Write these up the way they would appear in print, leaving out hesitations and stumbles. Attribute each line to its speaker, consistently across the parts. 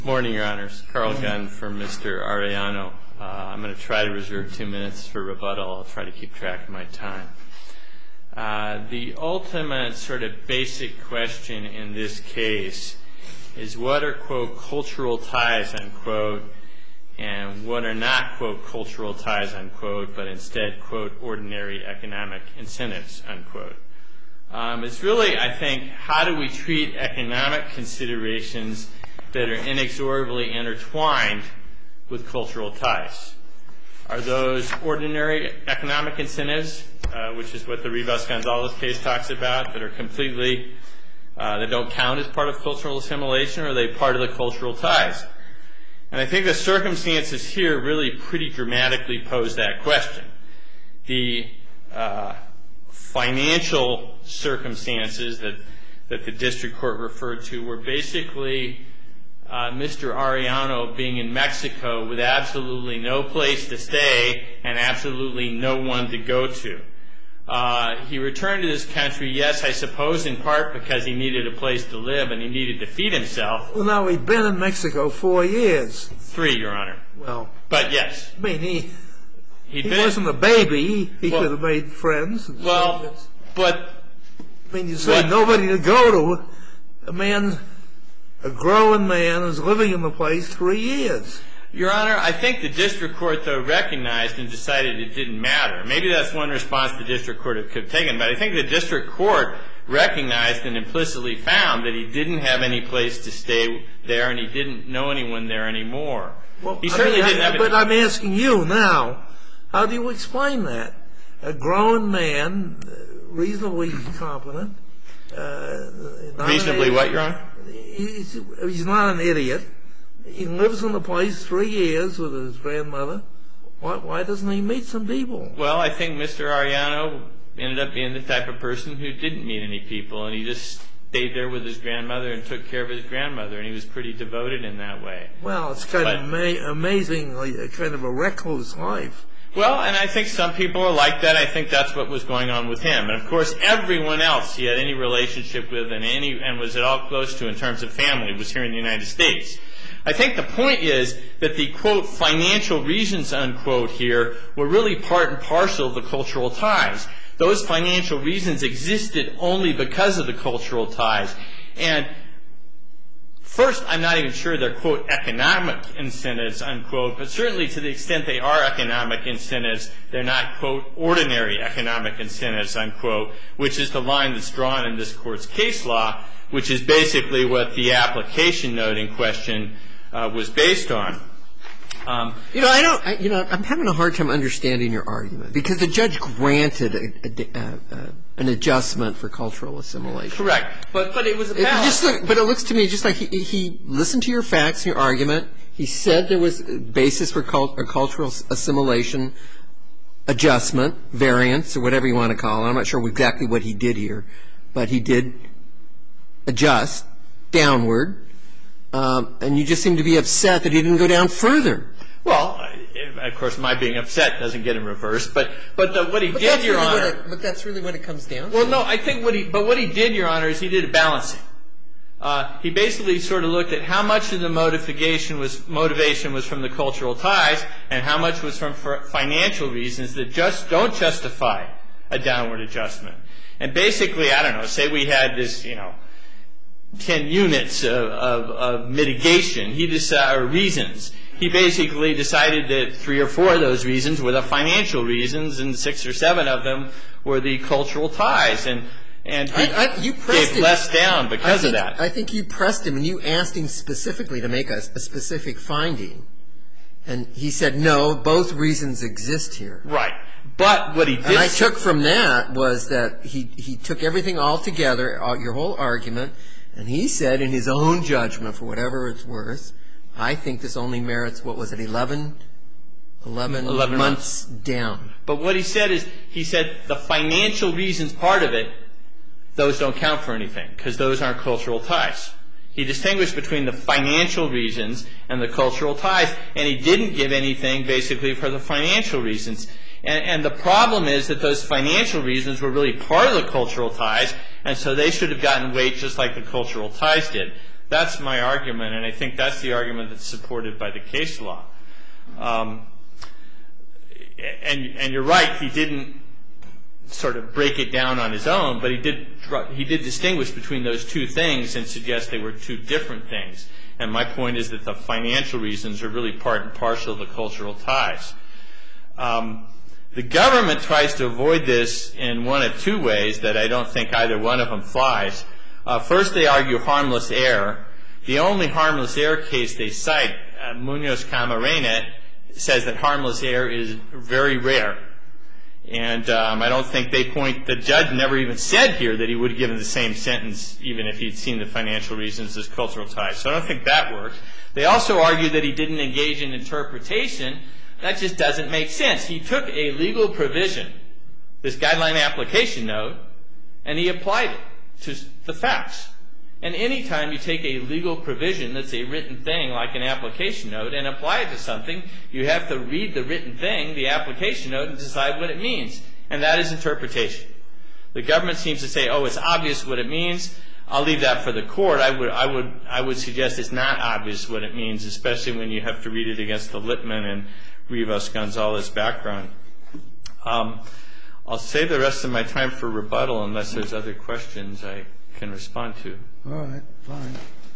Speaker 1: Morning, Your Honors. Carl Gunn for Mr. Arellano. I'm going to try to reserve 2 minutes for rebuttal. I'll try to keep track of my time. The ultimate sort of basic question in this case is what are, quote, cultural ties, unquote, and what are not, quote, cultural ties, unquote, but instead, quote, ordinary economic incentives, unquote. It's really, I think, how do we treat economic considerations that are inexorably intertwined with cultural ties? Are those ordinary economic incentives, which is what the Rivas-Gonzalez case talks about, that are completely, that don't count as part of cultural assimilation, or are they part of the cultural ties? And I think the circumstances here really pretty dramatically pose that question. The financial circumstances that the district court referred to were basically Mr. Arellano being in Mexico with absolutely no place to stay and absolutely no one to go to. He returned to this country, yes, I suppose in part because he needed a place to live and he needed to feed himself.
Speaker 2: Well, now, he'd been in Mexico 4 years.
Speaker 1: 3, Your Honor.
Speaker 2: Well.
Speaker 1: But yes.
Speaker 2: I mean, he wasn't a baby. He could have made friends.
Speaker 1: Well, but.
Speaker 2: I mean, you say nobody to go to. A growing man is living in the place 3 years.
Speaker 1: Your Honor, I think the district court, though, recognized and decided it didn't matter. Maybe that's one response the district court could have taken, but I think the district court recognized and implicitly found that he didn't have any place to stay there and he didn't know anyone there anymore.
Speaker 2: Well,
Speaker 1: he certainly didn't have.
Speaker 2: But I'm asking you now, how do you explain that? A growing man, reasonably competent.
Speaker 1: Reasonably what, Your Honor?
Speaker 2: He's not an idiot. He lives in the place 3 years with his grandmother. Why doesn't he meet some people?
Speaker 1: Well, I think Mr. Arellano ended up being the type of person who didn't meet any people, and he just stayed there with his grandmother and took care of his grandmother, and he was pretty devoted in that way.
Speaker 2: Well, it's kind of amazing, kind of a recluse life.
Speaker 1: Well, and I think some people are like that. I think that's what was going on with him. And, of course, everyone else he had any relationship with and was at all close to in terms of family was here in the United States. I think the point is that the, quote, financial reasons, unquote, here were really part and parcel of the cultural ties. Those financial reasons existed only because of the cultural ties. And first, I'm not even sure they're, quote, economic incentives, unquote, but certainly to the extent they are economic incentives, they're not, quote, ordinary economic incentives, unquote, which is the line that's drawn in this Court's case law, which is basically what the application note in question was based on.
Speaker 3: I'm having a hard time understanding your argument because the judge granted an adjustment for cultural assimilation.
Speaker 1: Correct, but it was a balance.
Speaker 3: But it looks to me just like he listened to your facts, your argument. He said there was a basis for a cultural assimilation adjustment, variance, or whatever you want to call it. I'm not sure exactly what he did here, but he did adjust downward. And you just seem to be upset that he didn't go down further.
Speaker 1: Well, of course, my being upset doesn't get him reversed. But what he did, Your Honor.
Speaker 3: But that's really what it comes down to.
Speaker 1: Well, no, I think what he did, Your Honor, is he did a balancing. He basically sort of looked at how much of the motivation was from the cultural ties and how much was from financial reasons that just don't justify a downward adjustment. And basically, I don't know, say we had this, 10 units of mitigation, or reasons. He basically decided that 3 or 4 of those reasons were the financial reasons and 6 or 7 of them were the cultural ties. And he gave less down because of that.
Speaker 3: I think you pressed him and you asked him specifically to make a specific finding. And he said, no, both reasons exist here.
Speaker 1: Right. But what he did.
Speaker 3: And I took from that was that he took everything all together, your whole argument, and he said in his own judgment, for whatever it's worth, I think this only merits, what was it, 11 months down.
Speaker 1: But what he said is, the financial reasons part of it, those don't count for anything because those aren't cultural ties. He distinguished between the financial reasons and the cultural ties, and he didn't give anything basically for the financial reasons. And the problem is that those financial reasons were really part of the cultural ties, and so they should have gotten weight just like the cultural ties did. That's my argument, and I think that's the argument that's supported by the case law. And you're right, he didn't sort of break it down on his own, but he did distinguish between those two things and suggest they were two different things. And my point is that the financial reasons are really part and parcel of the cultural ties. The government tries to avoid this in one of two ways that I don't think either one of them flies. First, they argue harmless error. The only harmless error case they cite, Munoz-Camarena, says that harmless error is very rare. And I don't think the judge never even said here that he would have given the same sentence even if he'd seen the financial reasons as cultural ties. So I don't think that works. They also argue that he didn't engage in interpretation. That just doesn't make sense. He took a legal provision, this guideline application note, and he applied it to the facts. And any time you take a legal provision that's a written thing like an application note and apply it to something, you have to read the written thing, the application note, and decide what it means. And that is interpretation. The government seems to say, oh, it's obvious what it means. I'll leave that for the court. I would suggest it's not obvious what it means, especially when you have to read it against the Littman and Rivas-Gonzalez background. I'll save the rest of my time for rebuttal unless there's other questions I can respond to.
Speaker 4: All right, fine.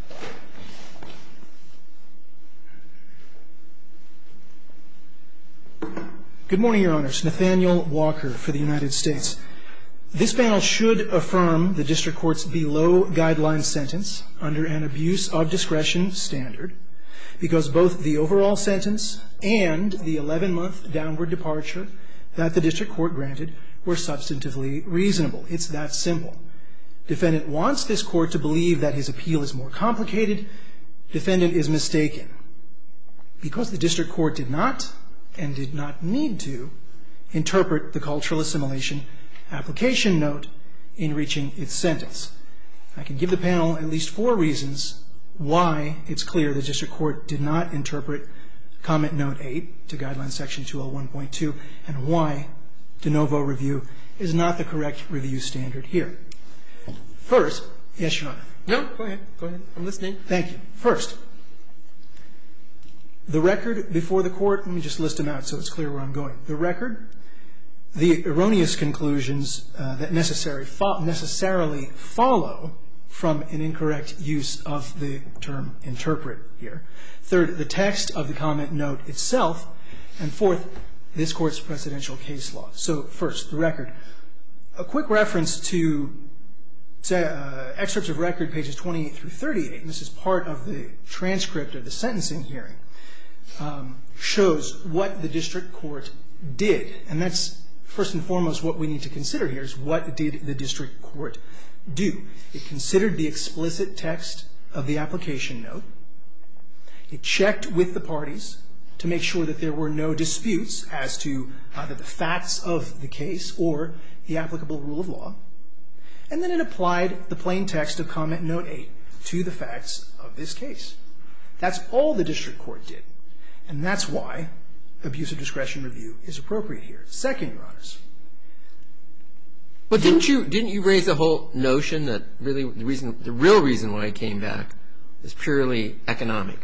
Speaker 5: Good morning, Your Honors. Nathaniel Walker for the United States. This panel should affirm the district court's below-guideline sentence under an abuse of discretion standard because both the overall sentence and the 11-month downward departure that the district court granted were substantively reasonable. It's that simple. Defendant wants this court to believe that his appeal is more complicated. Defendant is mistaken because the district court did not and did not need to interpret the cultural assimilation application note in reaching its sentence. I can give the panel at least 4 reasons why it's clear the district court did not interpret comment note 8 to guideline section 201.2 and why de novo review is not the correct review standard here. First, yes, Your Honor.
Speaker 3: No, go ahead. Go ahead. I'm listening.
Speaker 5: Thank you. First, the record before the court, let me just list them out so it's clear where I'm going. The record, the erroneous conclusions that necessarily follow from an incorrect use of the term interpret here. Third, the text of the comment note itself. And fourth, this court's precedential case law. So first, the record. A quick reference to excerpts of record pages 28 through 38, and this is part of the transcript of the sentencing hearing, shows what the district court did. And that's first and foremost what we need to consider here is what did the district court do. It considered the explicit text of the application note. It checked with the parties to make sure that there were no disputes as to either the facts of the case or the applicable rule of law. And then it applied the plain text of comment note 8 to the facts of this case. That's all the district court did. And that's why abuse of discretion review is appropriate here. Second, Your Honors.
Speaker 3: But didn't you raise the whole notion that really the real reason why it came back is purely economic?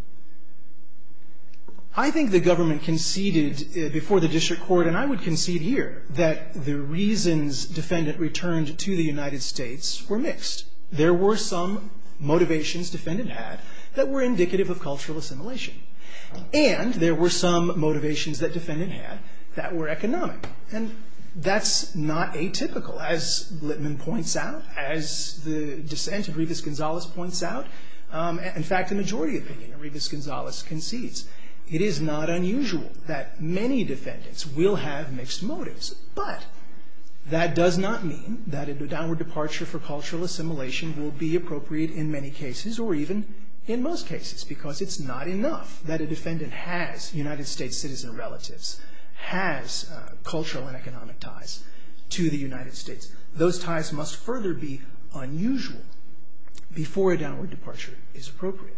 Speaker 5: I think the government conceded before the district court, and I would concede here, that the reasons defendant returned to the United States were mixed. There were some motivations defendant had that were indicative of cultural assimilation. And there were some motivations that defendant had that were economic. And that's not atypical, as Littman points out, as the dissent of Rivas-Gonzalez points out. In fact, the majority opinion of Rivas-Gonzalez concedes. It is not unusual that many defendants will have mixed motives. But that does not mean that a downward departure for cultural assimilation will be appropriate in many cases or even in most cases, because it's not enough that a defendant has United States citizen relatives, has cultural and economic ties to the United States. Those ties must further be unusual before a downward departure is appropriate.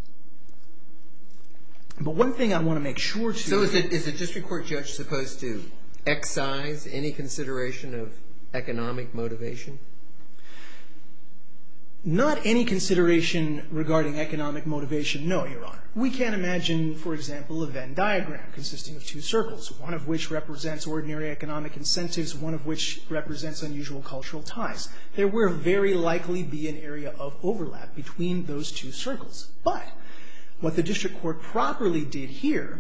Speaker 5: But one thing I want to make sure to...
Speaker 3: So is the district court judge supposed to excise any consideration of economic motivation?
Speaker 5: Not any consideration regarding economic motivation, no, Your Honor. We can't imagine, for example, a Venn diagram consisting of two circles, one of which represents ordinary economic incentives, one of which represents unusual cultural ties. There will very likely be an area of overlap between those two circles. But what the district court properly did here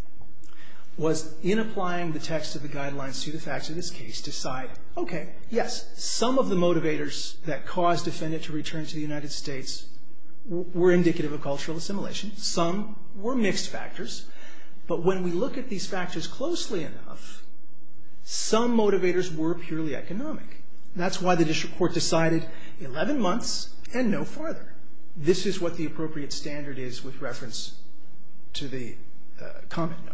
Speaker 5: was, in applying the text of the guidelines to the facts of this case, decide, okay, yes, some of the motivators that caused defendant to return to the United States were indicative of cultural assimilation. Some were mixed factors. But when we look at these factors closely enough, some motivators were purely economic. That's why the district court decided 11 months and no farther. This is what the appropriate standard is with reference to the comment note.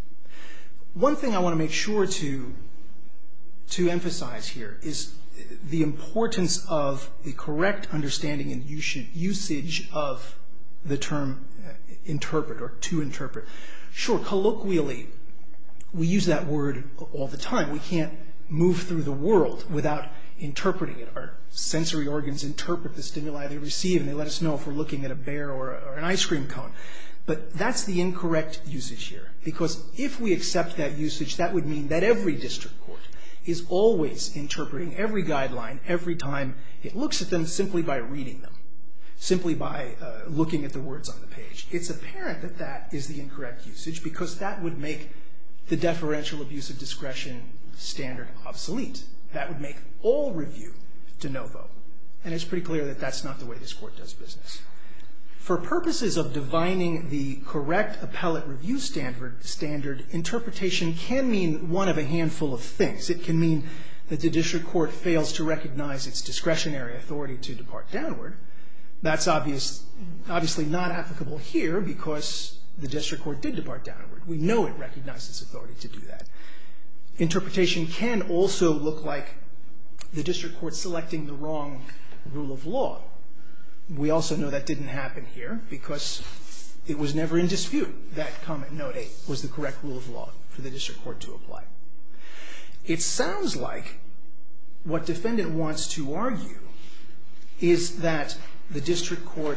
Speaker 5: One thing I want to make sure to emphasize here is the importance of the correct understanding and usage of the term interpret or to interpret. Sure, colloquially, we use that word all the time. We can't move through the world without interpreting it. Our sensory organs interpret the stimuli they receive, and they let us know if we're looking at a bear or an ice cream cone. But that's the incorrect usage here, because if we accept that usage, that would mean that every district court is always interpreting every guideline every time it looks at them simply by reading them, simply by looking at the words on the page. It's apparent that that is the incorrect usage, because that would make the deferential abuse of discretion standard obsolete. That would make all review de novo. And it's pretty clear that that's not the way this court does business. For purposes of divining the correct appellate review standard, interpretation can mean one of a handful of things. It can mean that the district court fails to recognize its discretionary authority to depart downward. That's obviously not applicable here, because the district court did depart downward. We know it recognized its authority to do that. Interpretation can also look like the district court selecting the wrong rule of law. We also know that didn't happen here, because it was never in dispute that comment note 8 was the correct rule of law for the district court to apply. It sounds like what defendant wants to argue is that the district court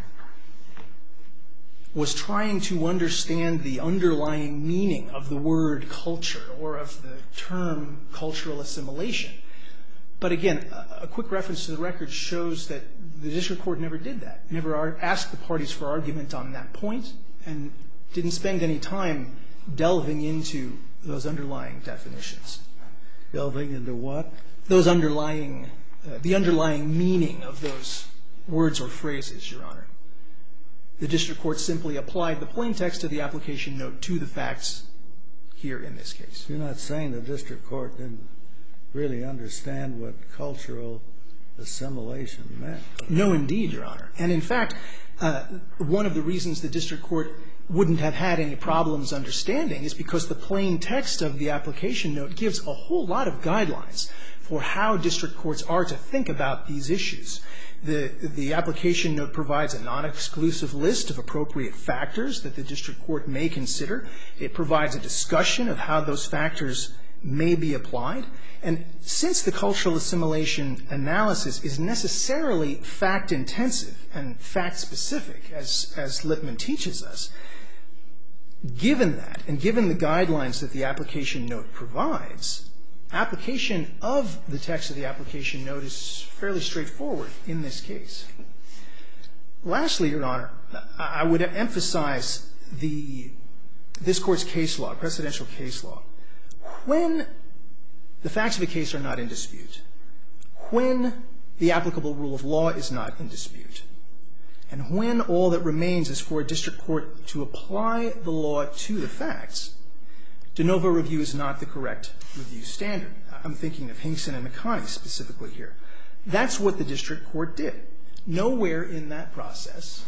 Speaker 5: was trying to understand the underlying meaning of the word culture or of the term cultural assimilation. But again, a quick reference to the record shows that the district court never did that, never asked the parties for argument on that point, and didn't spend any time delving into those underlying definitions.
Speaker 2: Delving into what?
Speaker 5: Those underlying, the underlying meaning of those words or phrases, Your Honor. The district court simply applied the plain text of the application note to the facts here in this case.
Speaker 2: You're not saying the district court didn't really understand what cultural assimilation meant?
Speaker 5: No, indeed, Your Honor. And in fact, one of the reasons the district court wouldn't have had any problems understanding is because the plain text of the application note gives a whole lot of guidelines for how district courts are to think about these issues. The application note provides a non-exclusive list of appropriate factors that the district court may consider. It provides a discussion of how those factors may be applied. And since the cultural assimilation analysis is necessarily fact-intensive and fact-specific, as Lippmann teaches us, given that, and given the guidelines that the application note provides, application of the text of the application note is fairly straightforward in this case. Lastly, Your Honor, I would emphasize this Court's case law, precedential case law. When the facts of a case are not in dispute, when the applicable rule of law is not in dispute, and when all that remains is for a district court to apply the law to the facts, de novo review is not the correct review standard. I'm thinking of Hinkson and McConney specifically here. That's what the district court did. Nowhere in that process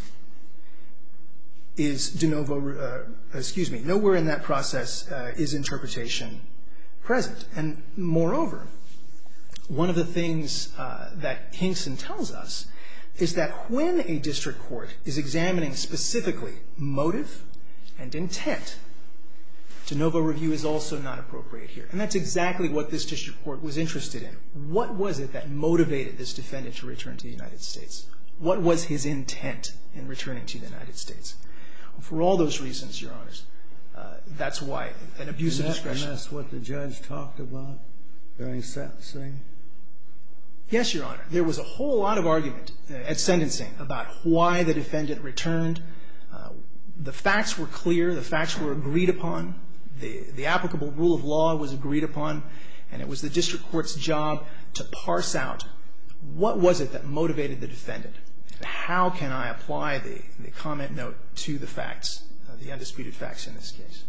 Speaker 5: is de novo, nowhere in that process is interpretation present. And moreover, one of the things that Hinkson tells us is that when a district court is examining specifically motive and intent De novo review is also not appropriate here. And that's exactly what this district court was interested in. What was it that motivated this defendant to return to the United States? What was his intent in returning to the United States? For all those reasons, Your Honors, that's why an abuse of discretion.
Speaker 4: And that's what the judge talked about during sentencing?
Speaker 5: Yes, Your Honor. There was a whole lot of argument at sentencing about why the defendant returned. The facts were clear. The facts were agreed upon. The applicable rule of law was agreed upon. And it was the district court's job to parse out what was it that motivated the defendant, and how can I apply the comment note to the facts, the undisputed facts in this case.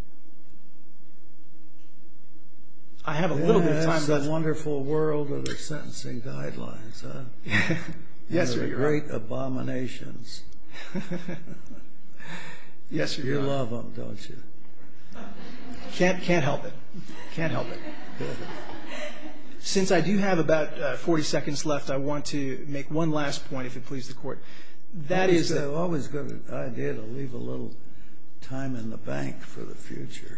Speaker 5: I have a little bit of time left.
Speaker 4: That's the wonderful world of the sentencing guidelines, huh?
Speaker 5: Yes, sir.
Speaker 4: Your great abominations.
Speaker 5: Yes, Your Honor.
Speaker 4: You love them, don't you?
Speaker 5: Can't help it. Can't help it. Since I do have about 40 seconds left, I want to make one last point, if it pleases the Court. That is that
Speaker 4: always got an idea to leave a little time in the bank for the future.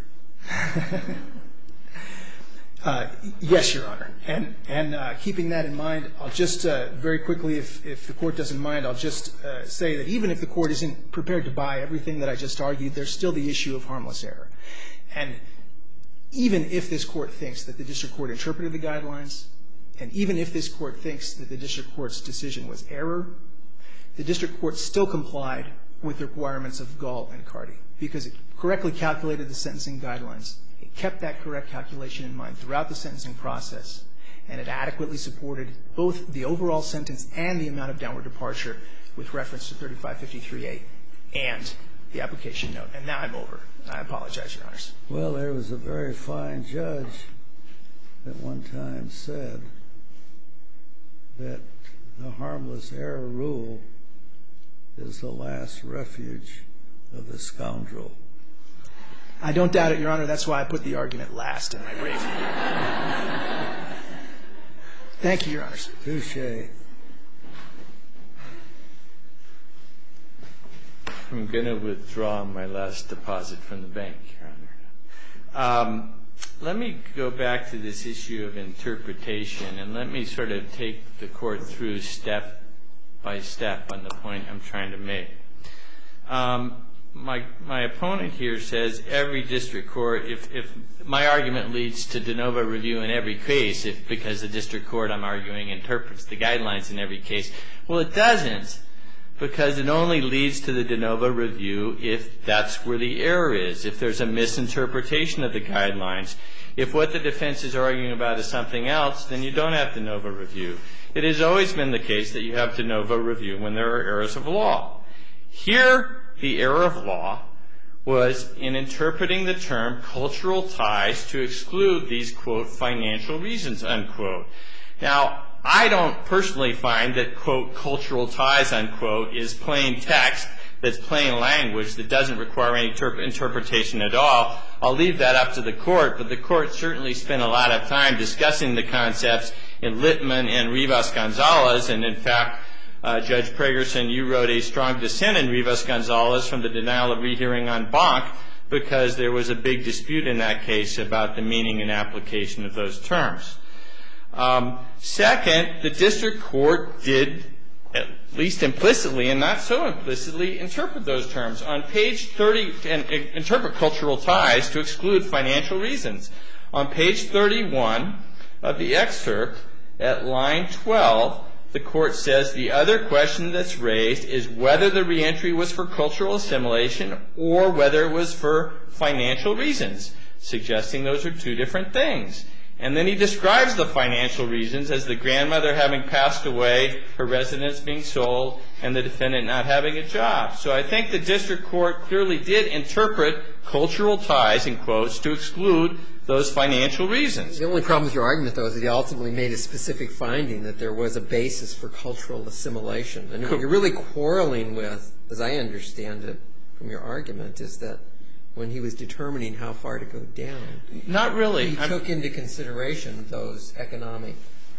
Speaker 5: Yes, Your Honor. And keeping that in mind, I'll just very quickly, if the Court doesn't mind, I'll just say that even if the Court isn't prepared to buy everything that I just argued, there's still the issue of harmless error. And even if this Court thinks that the district court interpreted the guidelines, and even if this Court thinks that the district court's decision was error, the district court still complied with the requirements of Gall and Carty, because it correctly calculated the sentencing guidelines. It kept that correct calculation in mind throughout the sentencing process, and it adequately supported both the overall sentence and the amount of downward departure with reference to 3553A and the application note. And now I'm over. I apologize, Your Honors.
Speaker 4: Well, there was a very fine judge that one time said that the harmless error rule is the last refuge of the scoundrel.
Speaker 5: I don't doubt it, Your Honor. That's why I put the argument last in my brief. Thank you, Your Honors.
Speaker 4: Touché.
Speaker 1: I'm going to withdraw my last deposit from the bank, Your Honor. Let me go back to this issue of interpretation, and let me sort of take the Court through step by step on the point I'm trying to make. My opponent here says every district court, if my argument leads to de novo review in every case, because the district court, I'm arguing, interprets the guidelines in every case. Well, it doesn't, because it only leads to the de novo review if that's where the error is, if there's a misinterpretation of the guidelines. If what the defense is arguing about is something else, then you don't have de novo review. It has always been the case that you have de novo review when there are errors of law. Here, the error of law was in interpreting the term cultural ties to exclude these, quote, financial reasons, unquote. Now, I don't personally find that, quote, cultural ties, unquote, is plain text that's plain language that doesn't require any interpretation at all. I'll leave that up to the Court, but the Court certainly spent a lot of time discussing the concepts in Littman and Rivas-Gonzalez, and in fact, Judge Pragerson, you wrote a strong dissent in Rivas-Gonzalez from the denial of rehearing en banc because there was a big dispute in that case about the meaning and application of those terms. Second, the district court did, at least implicitly and not so implicitly, interpret those terms. On page 30, and interpret cultural ties to exclude financial reasons. On page 31 of the excerpt, at line 12, the Court says the other question that's raised is whether the reentry was for cultural assimilation or whether it was for financial reasons, suggesting those are two different things. And then he describes the financial reasons as the grandmother having passed away, her residence being sold, and the defendant not having a job. So I think the district court clearly did interpret cultural ties, in quotes, to exclude those financial reasons.
Speaker 3: The only problem with your argument, though, is that he ultimately made a specific finding that there was a basis for cultural assimilation. And what you're really quarreling with, as I understand it from your argument, is that when he was determining how far to go down,
Speaker 1: not really.
Speaker 3: He took into consideration those economic.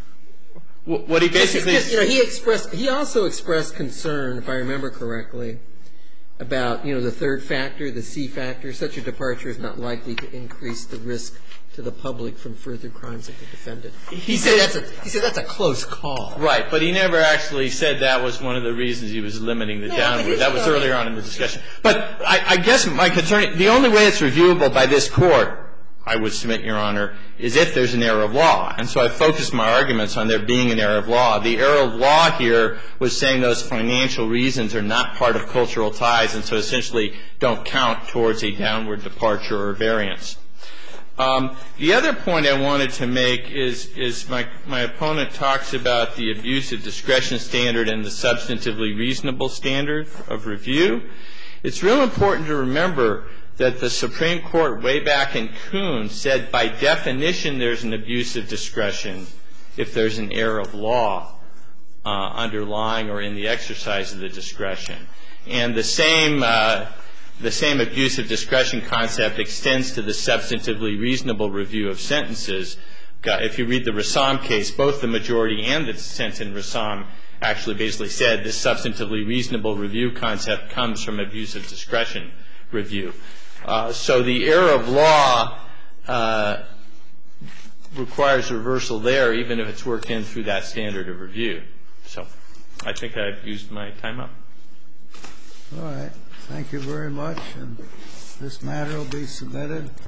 Speaker 1: What he basically,
Speaker 3: he also expressed concern, if I remember correctly, about, the third factor, the C factor, such a departure is not likely to increase the risk to the public from further crimes of the defendant. He said that's a close call.
Speaker 1: Right, but he never actually said that was one of the reasons he was limiting the downward. That was earlier on in the discussion. But I guess my concern, the only way it's reviewable by this Court, I would submit, Your Honor, is if there's an error of law. And so I focused my arguments on there being an error of law. The error of law here was saying those financial reasons are not part of cultural ties and so essentially don't count towards a downward departure or variance. The other point I wanted to make is my opponent talks about the abuse of discretion standard and the substantively reasonable standard of review. It's real important to remember that the Supreme Court way back in Kuhn said by definition there's an abuse of discretion if there's an error of law underlying or in the exercise of the discretion. And the same abuse of discretion concept extends to the substantively reasonable review of sentences. If you read the Rassam case, both the majority and the dissent in Rassam actually basically said this substantively reasonable review concept comes from abuse of discretion review. So the error of law requires reversal there, even if it's worked in through that standard of review. So I think I've used my time up.
Speaker 4: All right. Thank you very much. And this matter will be submitted.